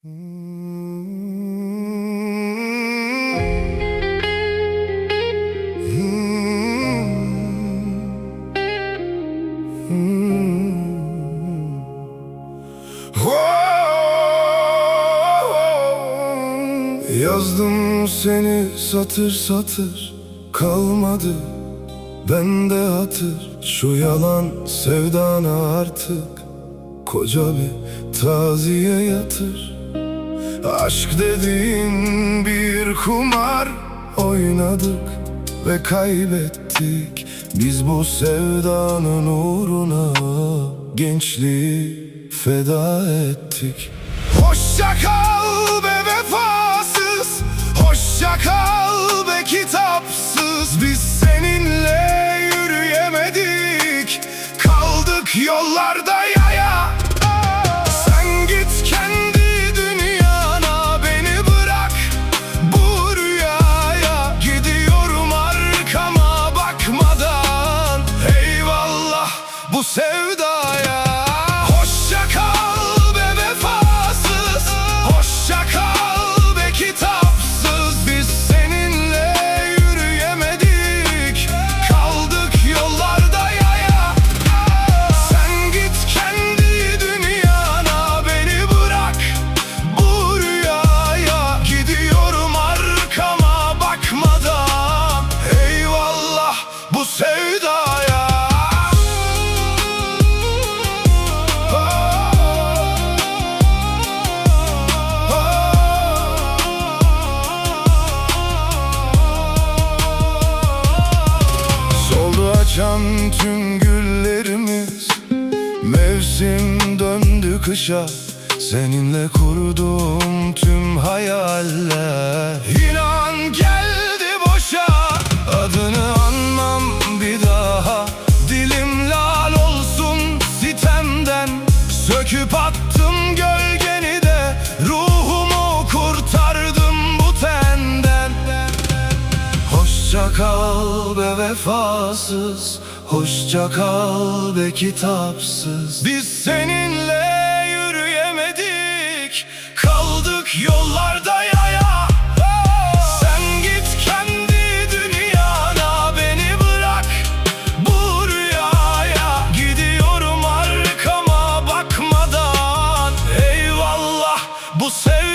Yazdım seni satır satır, kalmadı bende hatır. Şu yalan sevdana artık koca bir taziye yatır. Aşk dediğin bir kumar, oynadık ve kaybettik. Biz bu sevdanın uğruna gençliği feda ettik. Hoşça kal be vefasız, hoşça kal be kitapsız. Biz seninle yürüyemedik, kaldık yollarda yaya. Sen git kendi dünyana, beni bırak bu rüyaya. Gidiyorum arkama bakmadan, eyvallah bu sevdaya. Hoşça kal be vefasız, hoşça kal be kitapsız. Biz seninle yürüyemedik, kaldık yollarda yaya. Sen git kendi dünyana, beni bırak bu rüyaya. Gidiyorum arkama bakmadan, eyvallah bu sevdaya. Soldu açan tüm güllerimiz, mevsim döndü kışa. Seninle kurduğum tüm hayaller İnan geldi boşa. Adını anmam bir daha, dilim lal olsun sitemden. Söküp attım gölgeni de, ruhumu kurtardım bu tenden. Hoşça kal be vefasız, hoşça kal be kitapsız. Biz seninle yürüyemedik, kaldık yollarda yaya. Sen git kendi dünyana, beni bırak bu rüyaya. Gidiyorum arkama bakmadan, eyvallah bu sevdaya.